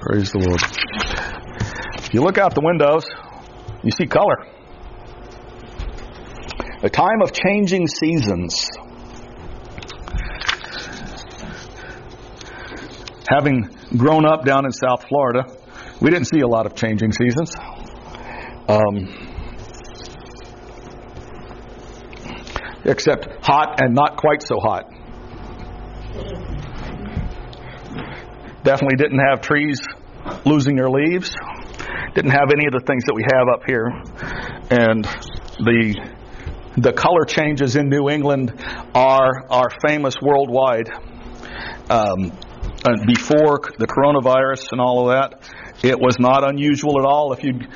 Praise the Lord. If you look out the windows, you see color. A time of changing seasons. Having grown up down in South Florida, we didn't see a lot of changing seasons. Except hot and not quite so hot. Definitely didn't have trees losing their leaves. Didn't have any of the things that we have up here. And the color changes in New England are famous worldwide. Before the coronavirus and all of that, it was not unusual at all if you'd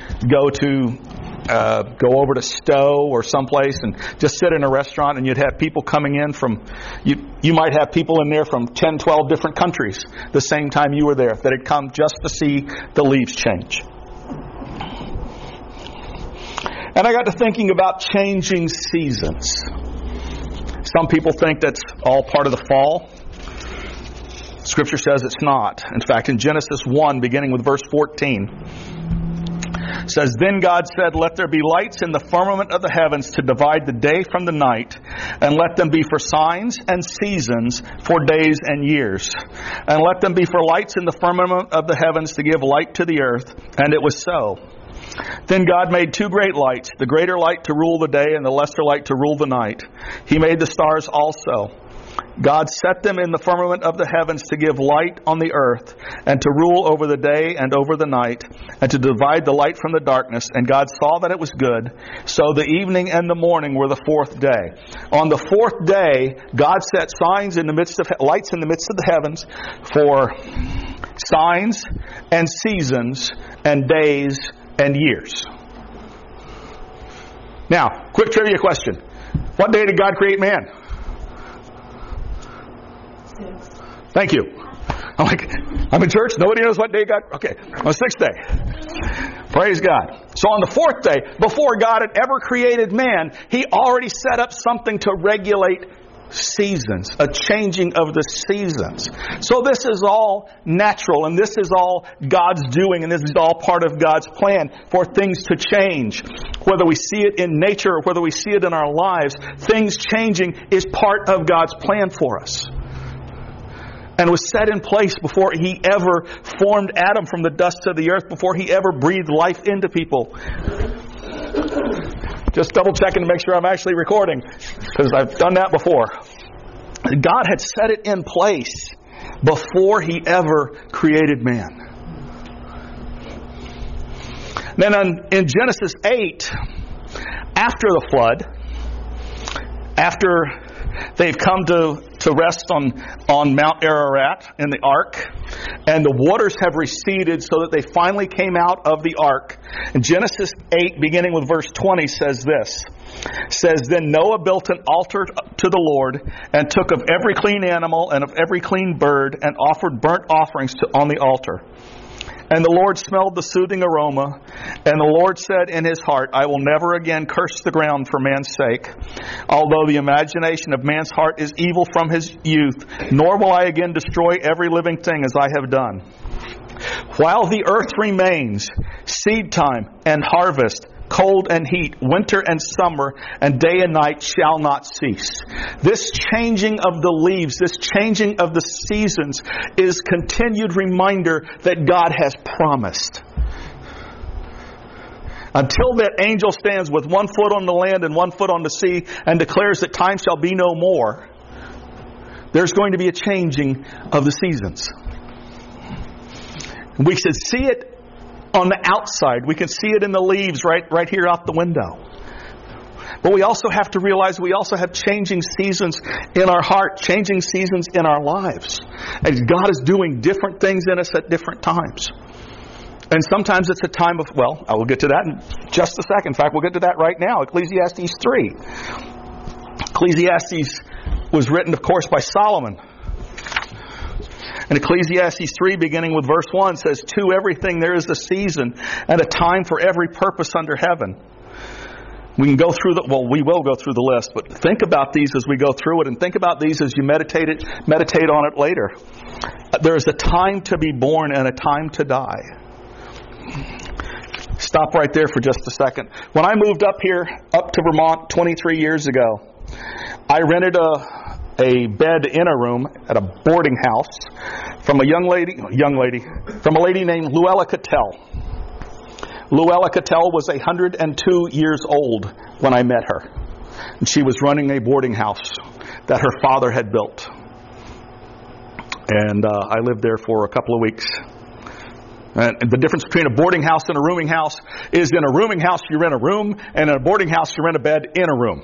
go over to Stowe or someplace and just sit in a restaurant and you'd have people coming in from, you might have people in there from 10, 12 different countries the same time you were there that had come just to see the leaves change. And I got to thinking about changing seasons. Some people think that's all part of the fall. Scripture says it's not. In fact, in Genesis 1, beginning with verse 14, it says, "Then God said, let there be lights in the firmament of the heavens to divide the day from the night, and let them be for signs and seasons, for days and years. And let them be for lights in the firmament of the heavens to give light to the earth. And it was so. Then God made two great lights, the greater light to rule the day and the lesser light to rule the night. He made the stars also. God set them in the firmament of the heavens to give light on the earth, and to rule over the day and over the night, and to divide the light from the darkness. And God saw that it was good. So the evening and the morning were the fourth day." On the fourth day, God set lights in the midst of the heavens for signs and seasons and days and years. Now, quick trivia question. What day did God create man? Thank you. I'm in church. Nobody knows what day God... Okay, on the sixth day. Praise God. So on the fourth day, before God had ever created man, He already set up something to regulate seasons, a changing of the seasons. So this is all natural, and this is all God's doing, and this is all part of God's plan for things to change. Whether we see it in nature or whether we see it in our lives, things changing is part of God's plan for us. And was set in place before He ever formed Adam from the dust of the earth, before He ever breathed life into people. Just double checking to make sure I'm actually recording, because I've done that before. God had set it in place before He ever created man. Then in Genesis 8, after the flood, after they've come to rest on Mount Ararat in the ark, and the waters have receded so that they finally came out of the ark. And Genesis 8, beginning with verse 20, says this. Says, "Then Noah built an altar to the Lord, and took of every clean animal and of every clean bird, and offered burnt offerings on the altar. And the Lord smelled the soothing aroma. And the Lord said in His heart, I will never again curse the ground for man's sake, although the imagination of man's heart is evil from his youth, nor will I again destroy every living thing as I have done. While the earth remains, seed time and harvest, cold and heat, winter and summer, and day and night shall not cease." This changing of the leaves, this changing of the seasons is continued reminder that God has promised. Until that angel stands with one foot on the land and one foot on the sea and declares that time shall be no more, there's going to be a changing of the seasons. We should see it on the outside. We can see it in the leaves right here out the window. But we also have to realize we also have changing seasons in our heart, changing seasons in our lives. And God is doing different things in us at different times. And sometimes it's a time of, well, I will get to that in just a second. In fact, we'll get to that right now. Ecclesiastes 3. Ecclesiastes was written, of course, by Solomon. And Ecclesiastes 3, beginning with verse 1, says, "To everything there is a season, and a time for every purpose under heaven." We will go through the list, but think about these as we go through it, and think about these as you meditate on it later. There is a time to be born and a time to die. Stop right there for just a second. When I moved up here, up to Vermont 23 years ago, I rented a bed in a room at a boarding house from a from a lady named Luella Cattell. Luella Cattell was 102 years old when I met her. And she was running a boarding house that her father had built. And I lived there for a couple of weeks. And the difference between a boarding house and a rooming house is in a rooming house you rent a room, and in a boarding house you rent a bed in a room.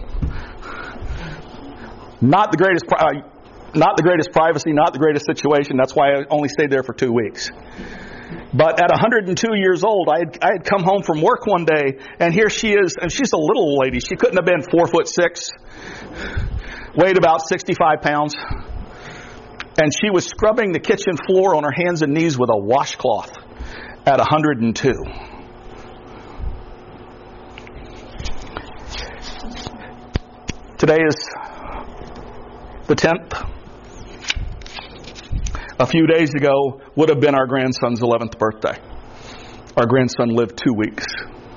Not the greatest privacy, not the greatest situation. That's why I only stayed there for 2 weeks. But at 102 years old, I had come home from work one day, and here she is, and she's a little lady. She couldn't have been 4'6", weighed about 65 pounds. And she was scrubbing the kitchen floor on her hands and knees with a washcloth at 102. Today is the 10th. A few days ago would have been our grandson's 11th birthday. Our grandson lived 2 weeks.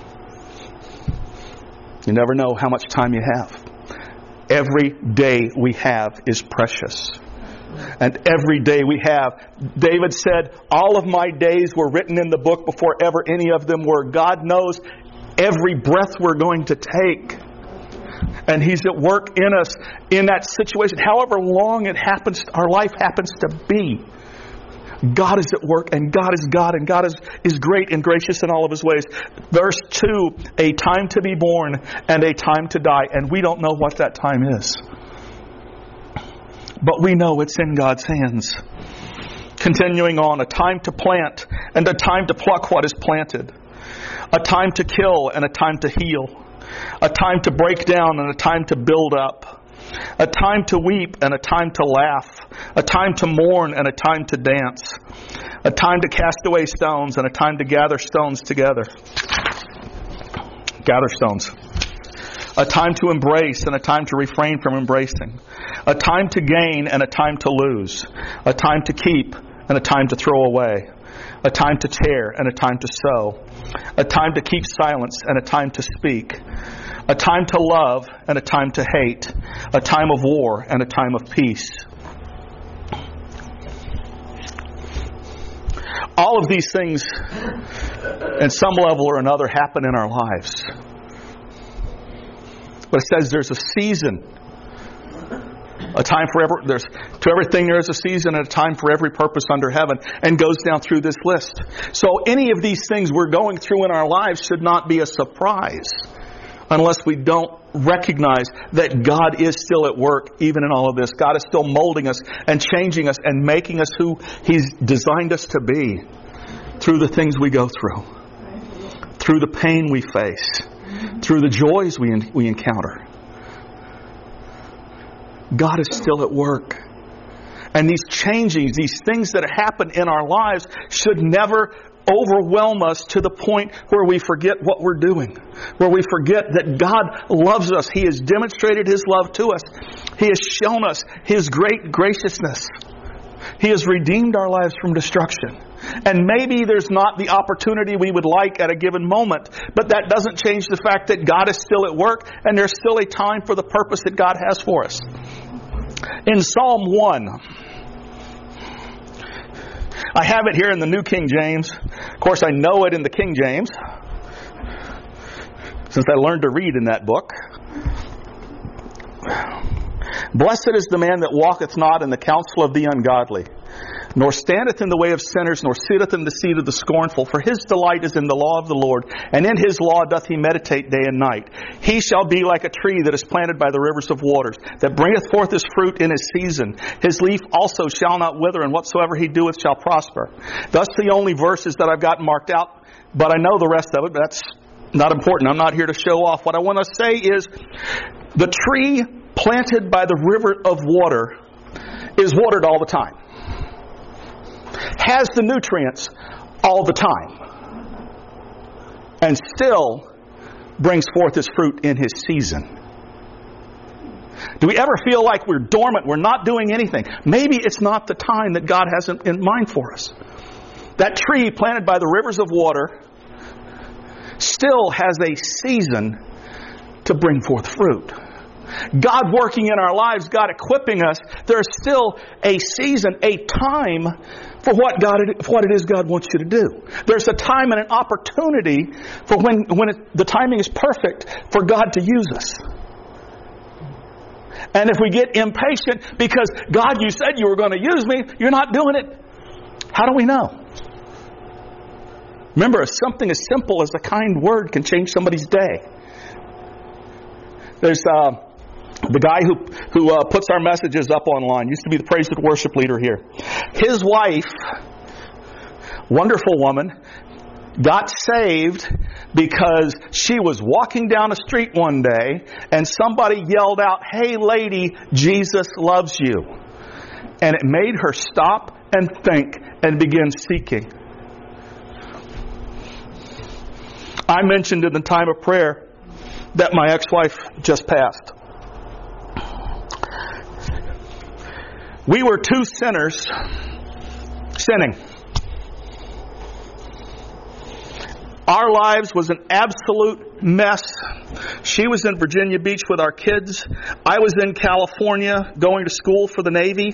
You never know how much time you have. Every day we have is precious. And every day we have. David said, all of my days were written in the book before ever any of them were. God knows every breath we're going to take. And He's at work in us in that situation. However long our life happens to be. God is at work, and God is God, and God is great and gracious in all of His ways. Verse 2, a time to be born and a time to die. And we don't know what that time is. But we know it's in God's hands. Continuing on, a time to plant and a time to pluck what is planted. A time to kill and a time to heal. A time to break down and a time to build up. A time to weep and a time to laugh. A time to mourn and a time to dance. A time to cast away stones and a time to gather stones together. Gather stones. A time to embrace and a time to refrain from embracing. A time to gain and a time to lose. A time to keep and a time to throw away. A time to tear and a time to sow. A time to keep silence and a time to speak. A time to love and a time to hate. A time of war and a time of peace. All of these things, at some level or another, happen in our lives. But it says there's a season. A time for to everything there is a season and a time for every purpose under heaven, and goes down through this list. So any of these things we're going through in our lives should not be a surprise unless we don't recognize that God is still at work even in all of this. God is still molding us and changing us and making us who He's designed us to be through the things we go through, through the pain we face, through the joys we encounter. God is still at work. And these changings, these things that happen in our lives should never overwhelm us to the point where we forget what we're doing. Where we forget that God loves us. He has demonstrated His love to us. He has shown us His great graciousness. He has redeemed our lives from destruction. And maybe there's not the opportunity we would like at a given moment, but that doesn't change the fact that God is still at work and there's still a time for the purpose that God has for us. In Psalm 1, I have it here in the New King James. Of course, I know it in the King James, since I learned to read in that book. Blessed is the man that walketh not in the counsel of the ungodly, nor standeth in the way of sinners, nor sitteth in the seat of the scornful. For his delight is in the law of the Lord, and in His law doth he meditate day and night. He shall be like a tree that is planted by the rivers of waters, that bringeth forth his fruit in his season. His leaf also shall not wither, and whatsoever he doeth shall prosper. That's the only verses that I've got marked out, but I know the rest of it, but that's not important. I'm not here to show off. What I want to say is, the tree planted by the river of water is watered all the time. Has the nutrients all the time. And still brings forth his fruit in his season. Do we ever feel like we're dormant, we're not doing anything? Maybe it's not the time that God has in mind for us. That tree planted by the rivers of water still has a season to bring forth fruit. God working in our lives, God equipping us, there's still a season, a time for what it is God wants you to do. There's a time and an opportunity for when the timing is perfect for God to use us. And if we get impatient because, God, you said you were going to use me, you're not doing it, how do we know? Remember, something as simple as a kind word can change somebody's day. There's the guy who puts our messages up online, used to be the praise and worship leader here. His wife, wonderful woman, got saved because she was walking down the street one day and somebody yelled out, "Hey lady, Jesus loves you." And it made her stop and think and begin seeking. I mentioned in the time of prayer that my ex-wife just passed. We were two sinners sinning. Our lives was an absolute mess. She was in Virginia Beach with our kids. I was in California going to school for the Navy.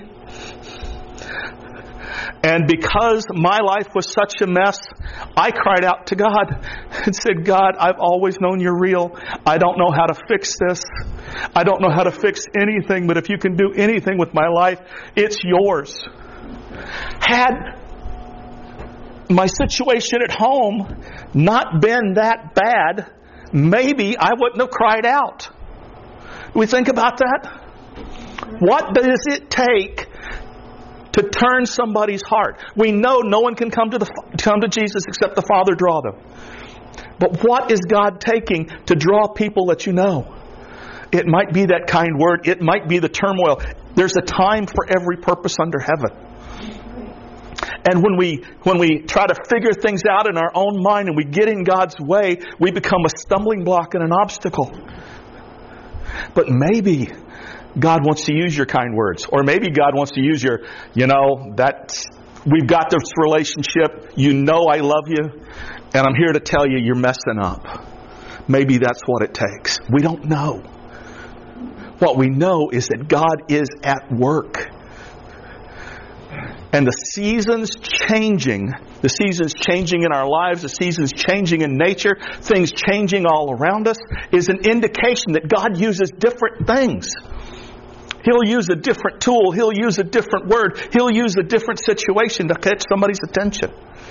And because my life was such a mess, I cried out to God and said, "God, I've always known you're real. I don't know how to fix this. I don't know how to fix anything, but if you can do anything with my life, it's yours." Had my situation at home not been that bad, maybe I wouldn't have cried out. Do we think about that? What does it take to turn somebody's heart? We know no one can come to Jesus except the Father draw them. But what is God taking to draw people that you know? It might be that kind word. It might be the turmoil. There's a time for every purpose under heaven. And when we try to figure things out in our own mind and we get in God's way, we become a stumbling block and an obstacle. But maybe God wants to use your kind words. Or maybe God wants to use your, we've got this relationship. You know I love you. And I'm here to tell you you're messing up. Maybe that's what it takes. We don't know. What we know is that God is at work. And the seasons changing in our lives, the seasons changing in nature, things changing all around us, is an indication that God uses different things. He'll use a different tool. He'll use a different word. He'll use a different situation to catch somebody's attention.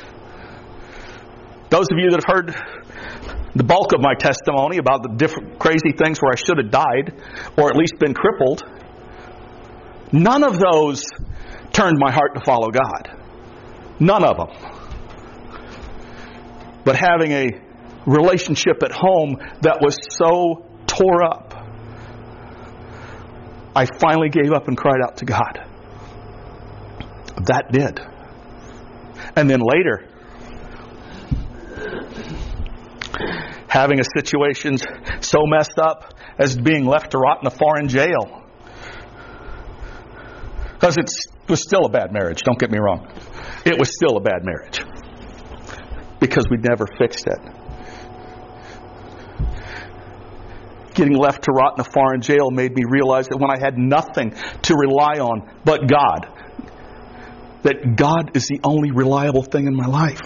Those of you that have heard the bulk of my testimony about the different crazy things where I should have died, or at least been crippled, none of those turned my heart to follow God. None of them. But having a relationship at home that was so tore up, I finally gave up and cried out to God. That did. And then later, having a situation so messed up as being left to rot in a foreign jail. Because it was still a bad marriage, don't get me wrong. It was still a bad marriage. Because we never fixed it. Getting left to rot in a foreign jail made me realize that when I had nothing to rely on but God, that God is the only reliable thing in my life.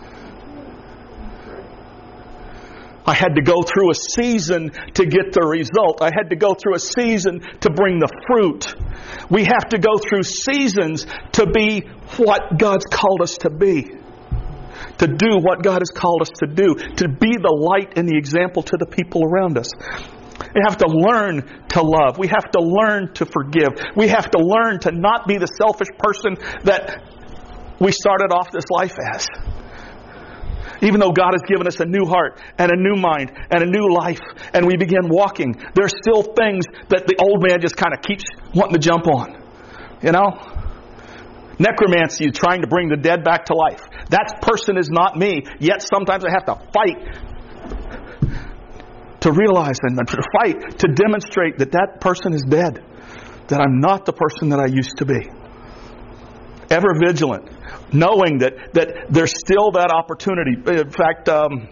I had to go through a season to get the result. I had to go through a season to bring the fruit. We have to go through seasons to be what God's called us to be. To do what God has called us to do. To be the light and the example to the people around us. We have to learn to love. We have to learn to forgive. We have to learn to not be the selfish person that we started off this life as. Even though God has given us a new heart and a new mind and a new life, and we begin walking, there's still things that the old man just kind of keeps wanting to jump on. Necromancy is trying to bring the dead back to life. That person is not me, yet sometimes I have to fight to realize and to fight to demonstrate that that person is dead, that I'm not the person that I used to be. Ever vigilant, knowing that there's still that opportunity. In fact,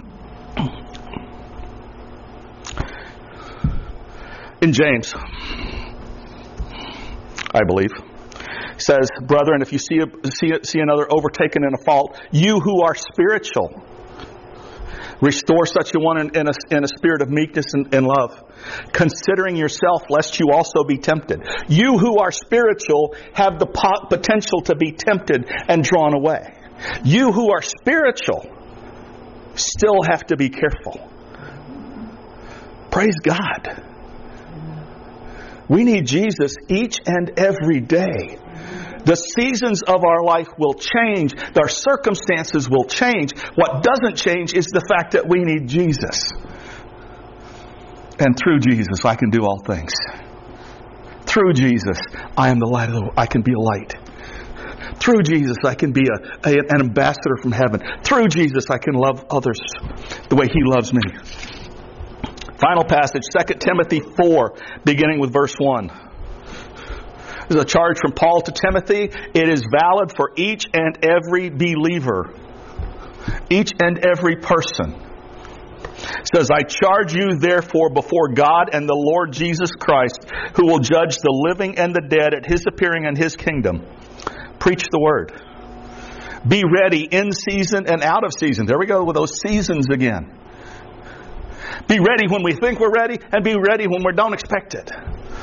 in James, I believe, says, "Brethren, if you see another overtaken in a fault, you who are spiritual, restore such a one in a spirit of meekness and love, considering yourself, lest you also be tempted." You who are spiritual have the potential to be tempted and drawn away. You who are spiritual still have to be careful. Praise God. We need Jesus each and every day. The seasons of our life will change. Our circumstances will change. What doesn't change is the fact that we need Jesus. And through Jesus, I can do all things. Through Jesus, I am the light of the world. I can be a light. Through Jesus, I can be an ambassador from heaven. Through Jesus, I can love others the way He loves me. Final passage, 2 Timothy 4, beginning with verse 1. This is a charge from Paul to Timothy. It is valid for each and every believer. Each and every person. It says, "I charge you therefore before God and the Lord Jesus Christ, who will judge the living and the dead at His appearing in His kingdom. Preach the word. Be ready in season and out of season." There we go with those seasons again. Be ready when we think we're ready, and be ready when we don't expect it.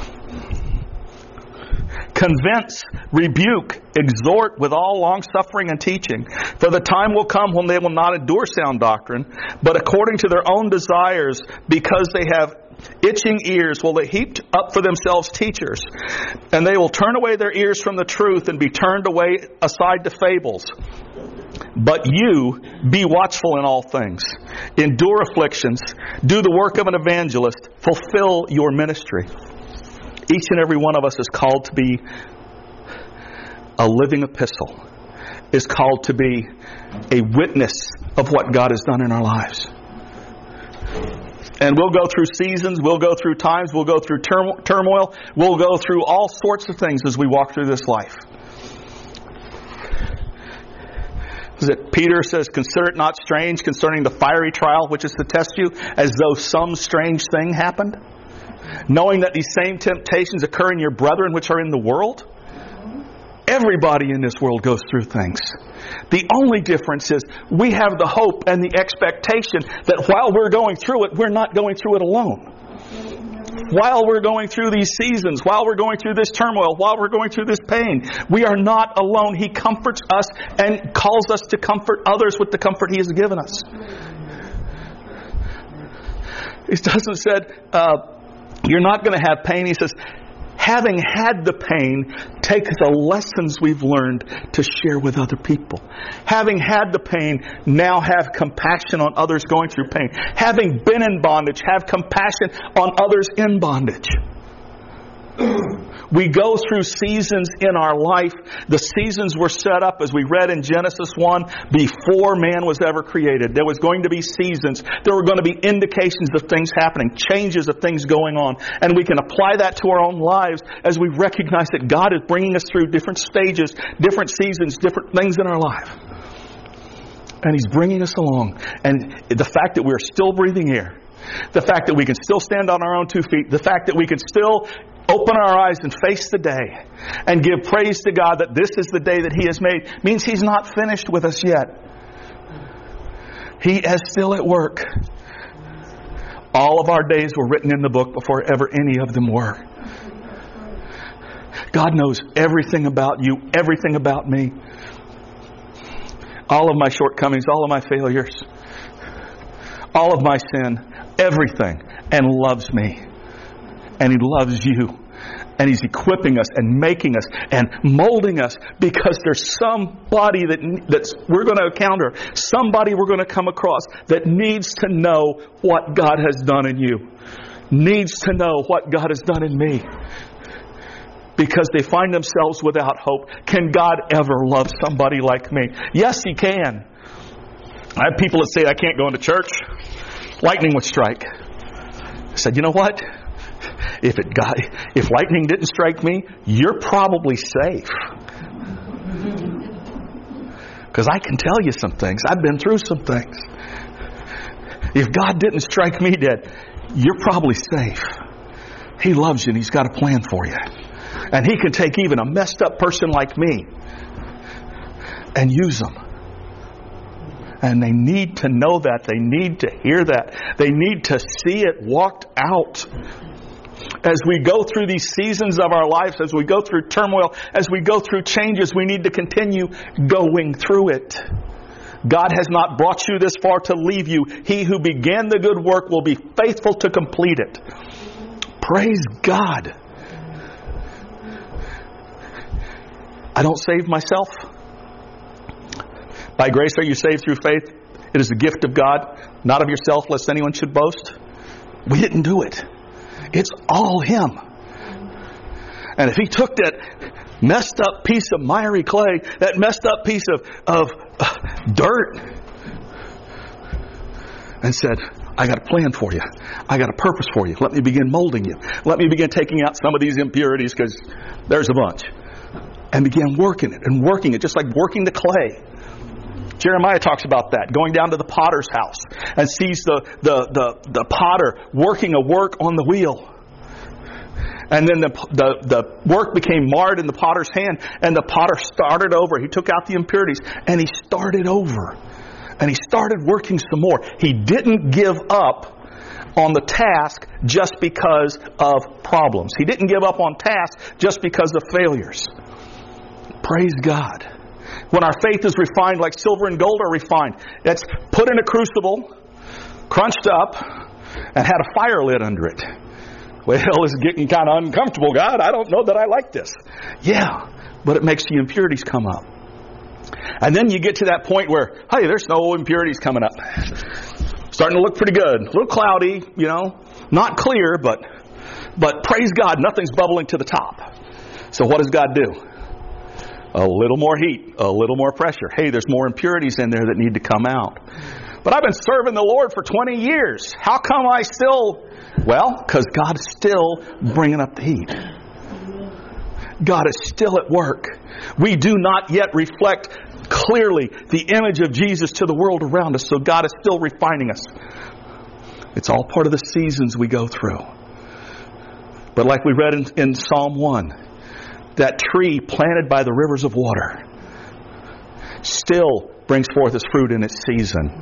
Convince, rebuke, exhort with all long-suffering and teaching. For the time will come when they will not endure sound doctrine, but according to their own desires, because they have itching ears, will they heap up for themselves teachers. And they will turn away their ears from the truth and be turned away aside to fables. But you, be watchful in all things. Endure afflictions. Do the work of an evangelist. Fulfill your ministry. Each and every one of us is called to be a living epistle. Is called to be a witness of what God has done in our lives. And we'll go through seasons, we'll go through times, we'll go through turmoil, we'll go through all sorts of things as we walk through this life. Peter says, "Consider it not strange concerning the fiery trial which is to test you, as though some strange thing happened. Knowing that these same temptations occur in your brethren which are in the world." Everybody in this world goes through things. The only difference is we have the hope and the expectation that while we're going through it, we're not going through it alone. While we're going through these seasons, while we're going through this turmoil, while we're going through this pain, we are not alone. He comforts us and calls us to comfort others with the comfort He has given us. He doesn't say, you're not going to have pain. He says, having had the pain, take the lessons we've learned to share with other people. Having had the pain, now have compassion on others going through pain. Having been in bondage, have compassion on others in bondage. We go through seasons in our life. The seasons were set up, as we read in Genesis 1, before man was ever created. There was going to be seasons. There were going to be indications of things happening, changes of things going on. And we can apply that to our own lives as we recognize that God is bringing us through different stages, different seasons, different things in our life. And He's bringing us along. And the fact that we're still breathing air, the fact that we can still stand on our own 2 feet, the fact that we can still open our eyes and face the day and give praise to God that this is the day that He has made, means He's not finished with us yet. He is still at work. All of our days were written in the book before ever any of them were. God knows everything about you, everything about me. All of my shortcomings, all of my failures, all of my sin, everything, and loves me. And He loves you. And He's equipping us and making us and molding us, because there's somebody that's we're going to encounter, somebody we're going to come across that needs to know what God has done in you. Needs to know what God has done in me. Because they find themselves without hope. Can God ever love somebody like me? Yes, He can. I have people that say, I can't go into church. Lightning would strike. said, you know what? If lightning didn't strike me, you're probably safe. Because I can tell you some things. I've been through some things. If God didn't strike me dead, you're probably safe. He loves you and He's got a plan for you. And He can take even a messed up person like me and use them. And they need to know that. They need to hear that. They need to see it walked out. As we go through these seasons of our lives, as we go through turmoil, as we go through changes, we need to continue going through it. God has not brought you this far to leave you. He who began the good work will be faithful to complete it. Praise God. I don't save myself. By grace are you saved through faith. It is the gift of God, not of yourself, lest anyone should boast. We didn't do it. It's all Him. And if He took that messed up piece of miry clay, that messed up piece of dirt, and said, I got a plan for you. I got a purpose for you. Let me begin molding you. Let me begin taking out some of these impurities, because there's a bunch. And began working it, just like working the clay. Jeremiah talks about that, going down to the potter's house and sees the potter working a work on the wheel. And then the work became marred in the potter's hand, and the potter started over. He took out the impurities and he started over. And he started working some more. He didn't give up on the task just because of problems. He didn't give up on tasks just because of failures. Praise God. When our faith is refined like silver and gold are refined, it's put in a crucible, crunched up, and had a fire lit under it. Well, this is getting kind of uncomfortable, God. I don't know that I like this. Yeah, but it makes the impurities come up. And then you get to that point where, hey, there's no impurities coming up. Starting to look pretty good. A little cloudy, not clear, but praise God, nothing's bubbling to the top. So what does God do? A little more heat, a little more pressure. Hey, there's more impurities in there that need to come out. But I've been serving the Lord for 20 years. How come I still... Well, because God is still bringing up the heat. God is still at work. We do not yet reflect clearly the image of Jesus to the world around us, so God is still refining us. It's all part of the seasons we go through. But like we read in Psalm 1, that tree planted by the rivers of water still brings forth its fruit in its season.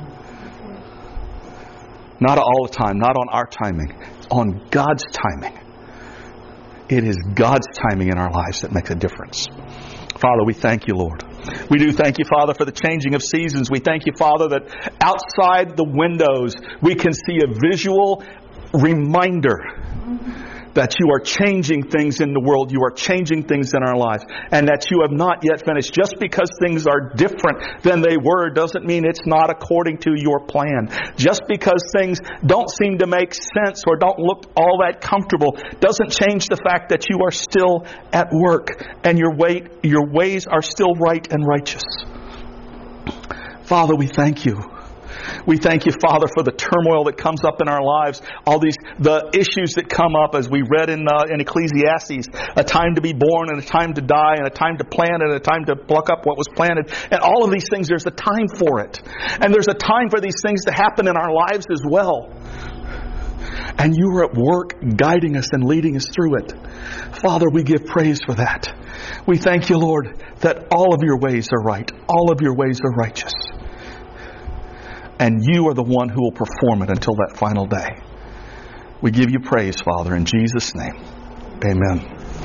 Not all the time, not on our timing, on God's timing. It is God's timing in our lives that makes a difference. Father, we thank you, Lord. We do thank you, Father, for the changing of seasons. We thank you, Father, that outside the windows we can see a visual reminder that you are changing things in the world, you are changing things in our lives, and that you have not yet finished. Just because things are different than they were doesn't mean it's not according to your plan. Just because things don't seem to make sense or don't look all that comfortable doesn't change the fact that you are still at work and your ways are still right and righteous. Father, we thank you. We thank you, Father, for the turmoil that comes up in our lives. The issues that come up, as we read in Ecclesiastes, a time to be born and a time to die and a time to plant and a time to pluck up what was planted. And all of these things, there's a time for it. And there's a time for these things to happen in our lives as well. And you are at work guiding us and leading us through it. Father, we give praise for that. We thank you, Lord, that all of your ways are right. All of your ways are righteous. And you are the one who will perform it until that final day. We give you praise, Father, in Jesus' name. Amen.